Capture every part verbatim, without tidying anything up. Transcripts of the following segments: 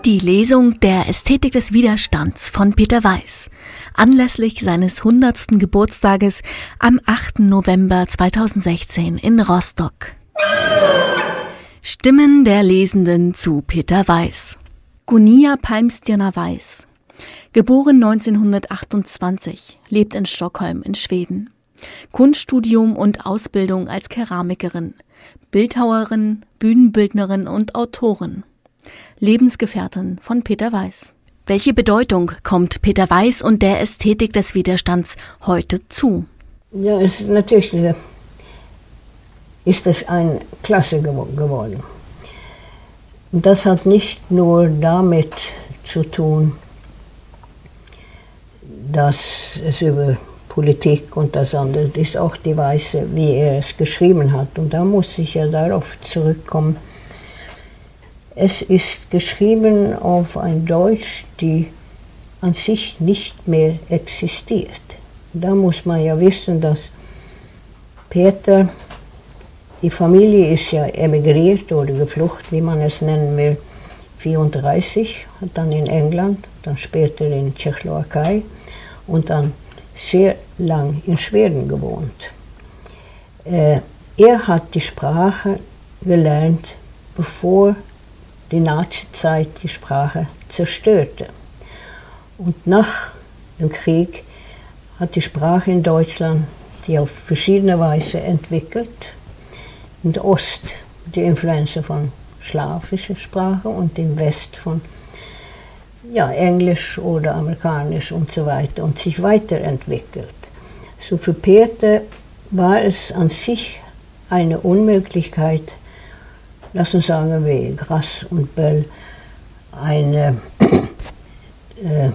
Die Lesung der Ästhetik des Widerstands von Peter Weiß anlässlich seines hundertsten Geburtstages am achten November zweitausendsechzehn in Rostock. Stimmen der Lesenden zu Peter Weiß. Gunilla Palmstierna Weiß, geboren neunzehnhundertachtundzwanzig, lebt in Stockholm in Schweden. Kunststudium und Ausbildung als Keramikerin, Bildhauerin, Bühnenbildnerin und Autorin. Lebensgefährtin von Peter Weiß. Welche Bedeutung kommt Peter Weiß und der Ästhetik des Widerstands heute zu? Ja, es, natürlich ist es eine Klasse geworden. Und das hat nicht nur damit zu tun, dass es über Politik und das andere ist, auch die Weise, wie er es geschrieben hat. Und da muss ich ja darauf zurückkommen. Es ist geschrieben auf ein Deutsch, die an sich nicht mehr existiert. Da muss man ja wissen, dass Peter, die Familie ist ja emigriert oder geflucht, wie man es nennen will, vierunddreißig, hat dann in England, dann später in Tschechoslowakei und dann sehr lang in Schweden gewohnt. Äh, er hat die Sprache gelernt, bevor die Nazizeit die Sprache zerstörte. Und nach dem Krieg hat die Sprache in Deutschland sich auf verschiedene Weise entwickelt. In der Ost die Influenz von slawischer Sprache und im West von ja, Englisch oder Amerikanisch und so weiter und sich weiterentwickelt. So für Peter war es an sich eine Unmöglichkeit, lass uns sagen, wie Grass und Böll, ein äh,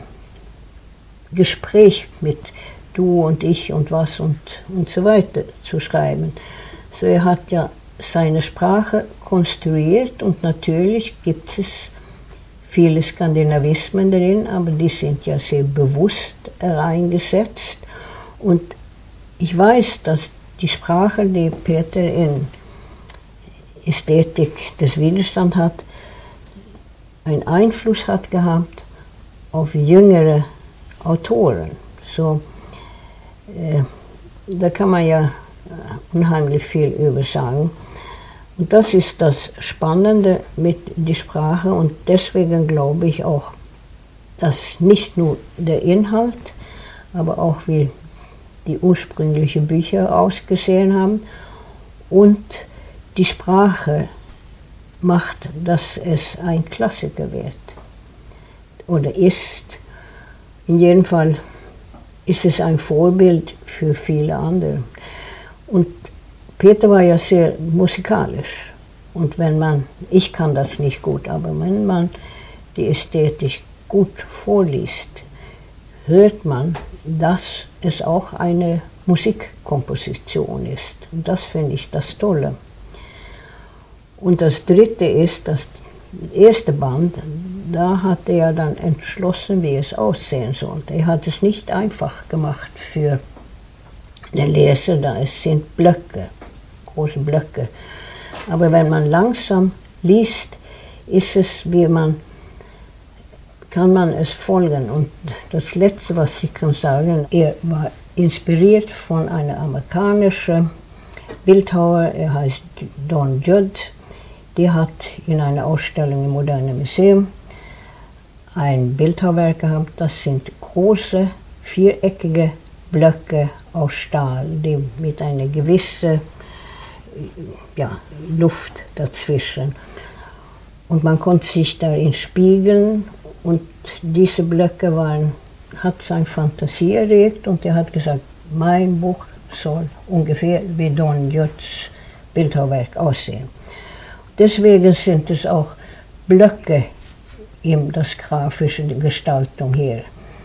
Gespräch mit du und ich und was und, und so weiter zu schreiben. So er hat ja seine Sprache konstruiert und natürlich gibt es viele Skandinavismen drin, aber die sind ja sehr bewusst reingesetzt. Und ich weiß, dass die Sprache, die Peter in Ästhetik des Widerstands hat, einen Einfluss hat gehabt auf jüngere Autoren. So, äh, da kann man ja unheimlich viel über sagen. Und das ist das Spannende mit der Sprache und deswegen glaube ich auch, dass nicht nur der Inhalt, aber auch wie die ursprünglichen Bücher ausgesehen haben und die Sprache macht, dass es ein Klassiker wird oder ist. In jedem Fall ist es ein Vorbild für viele andere. Und Peter war ja sehr musikalisch und wenn man, ich kann das nicht gut, aber wenn man die Ästhetik gut vorliest, hört man, dass es auch eine Musikkomposition ist. Und das finde ich das Tolle. Und das Dritte ist, das erste Band, da hat er dann entschlossen, wie es aussehen sollte. Er hat es nicht einfach gemacht für den Leser, da es sind Blöcke, große Blöcke. Aber wenn man langsam liest, ist es, wie man, kann man es folgen. Und das Letzte, was ich kann sagen, er war inspiriert von einem amerikanischen Bildhauer, er heißt Don Judd. Die hat in einer Ausstellung im Modernen Museum ein Bildhauerwerk gehabt. Das sind große, viereckige Blöcke aus Stahl, die mit einer gewissen ja, Luft dazwischen. Und man konnte sich darin spiegeln und diese Blöcke waren, hat seine Fantasie erregt und er hat gesagt, mein Buch soll ungefähr wie Don Judds Bildhauerwerk aussehen. Deswegen sind es auch Blöcke in das grafische Gestaltung hier.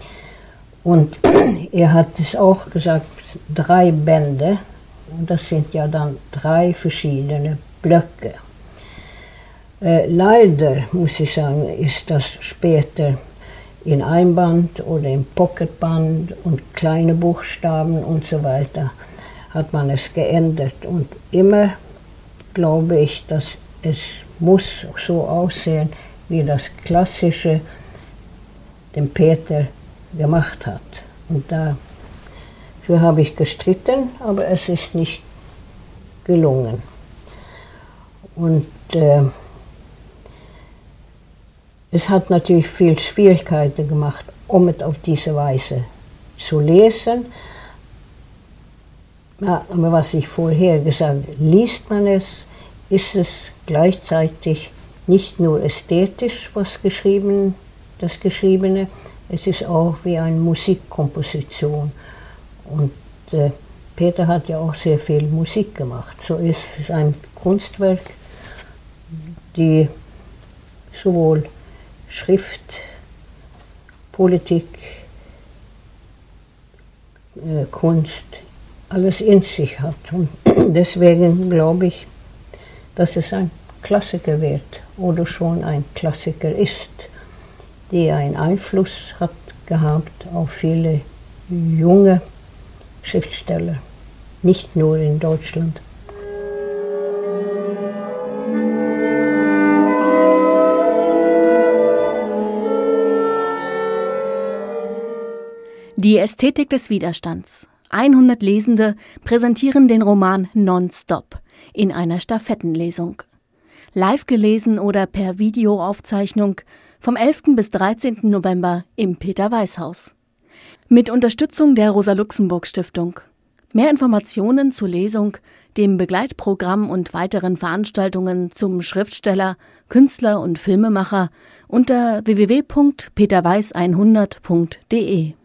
Und er hat es auch gesagt, drei Bände, und das sind ja dann drei verschiedene Blöcke. Äh, leider, muss ich sagen, ist das später in Einband oder im Pocketband und kleine Buchstaben und so weiter, hat man es geändert. Und immer glaube ich, dass es muss so aussehen, wie das Klassische den Peter gemacht hat. Und dafür habe ich gestritten, aber es ist nicht gelungen. Und äh, es hat natürlich viel Schwierigkeiten gemacht, um es auf diese Weise zu lesen. Ja, aber was ich vorher gesagt habe, liest man es, ist es gleichzeitig nicht nur ästhetisch, was geschrieben, das Geschriebene, es ist auch wie eine Musikkomposition. Und äh, Peter hat ja auch sehr viel Musik gemacht. So ist es ein Kunstwerk, die sowohl Schrift, Politik, äh, Kunst, alles in sich hat. Und deswegen glaube ich, dass es ein Klassiker wird oder schon ein Klassiker ist, der einen Einfluss hat gehabt auf viele junge Schriftsteller, nicht nur in Deutschland. Die Ästhetik des Widerstands. hundert Lesende präsentieren den Roman Nonstop in einer Stafettenlesung. Live gelesen oder per Videoaufzeichnung vom elften bis dreizehnten November im Peter-Weiß-Haus. Mit Unterstützung der Rosa-Luxemburg-Stiftung. Mehr Informationen zur Lesung, dem Begleitprogramm und weiteren Veranstaltungen zum Schriftsteller, Künstler und Filmemacher unter w w w punkt peter weiß hundert punkt d e.